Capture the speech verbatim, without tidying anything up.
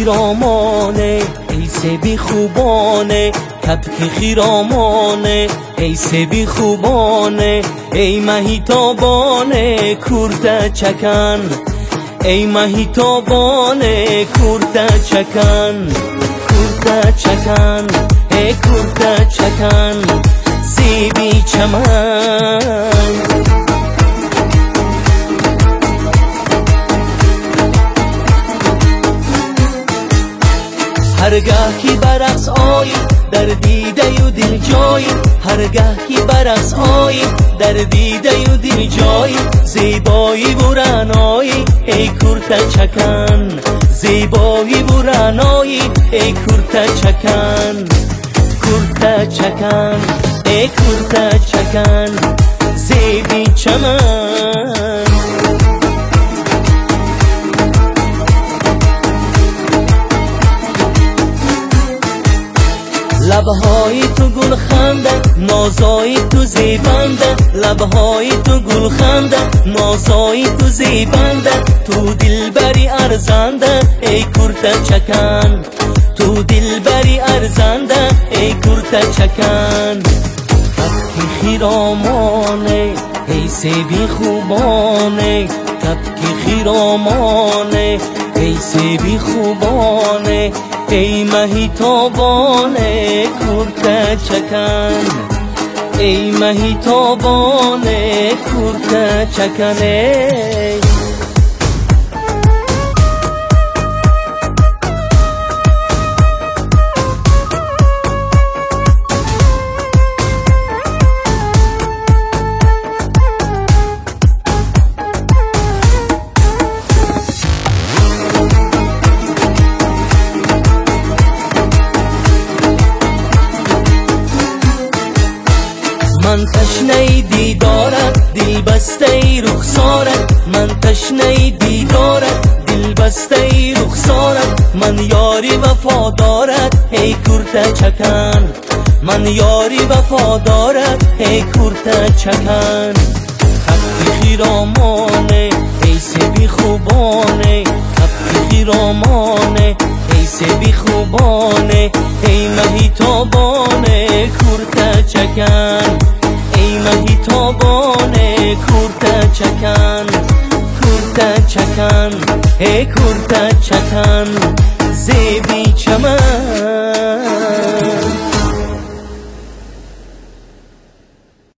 خیرامانه ای سبی خوبانه، کبک خیرامانه ای سبی خوبانه، ای مهیتابانه کورده چکن، ای مهیتابانه کورده چکن، کورده چکن ای کورده چکن زیبی چمن. هرگاه کی برقص آیی در دیده و دل جایی، هرگاه کی برقص آیی در دیده و دل جایی، زیبایی و رعنایی ای کورته چکن، زیبایی و رعنایی ای کورته چکن، کورته چکن ای کورته چکن زیبی چمن. لبهای تو گل خنده، نازای تو زیبنده، لبهای تو گل خنده، نازای تو زیبنده، تو دلبری ارزنده ای کورته چکن، تو دلبری ارزنده ای کورته چکن. کبک خیرامانه ای سبی خوبانه، کبک خیرامانه ای سبی خوبانه، ای مهیتابانه کورته چکن، ای مهیتابانه کورته چکن. من تشنه دیدارت دل بسته رخسارت، من تشنه دیدارت دل بسته رخسارت، من یاری وفادارت ای کورته چکن، من یاری وفادارت ای کورته چکن. کبک خیرامانه ای سبی خوبانه، کبک خیرامانه ای سبی خوبانه، ای مهیتابانه کورته چکن، ای مهیتابانه کورته چکن، کورته چکن ای کورته چکن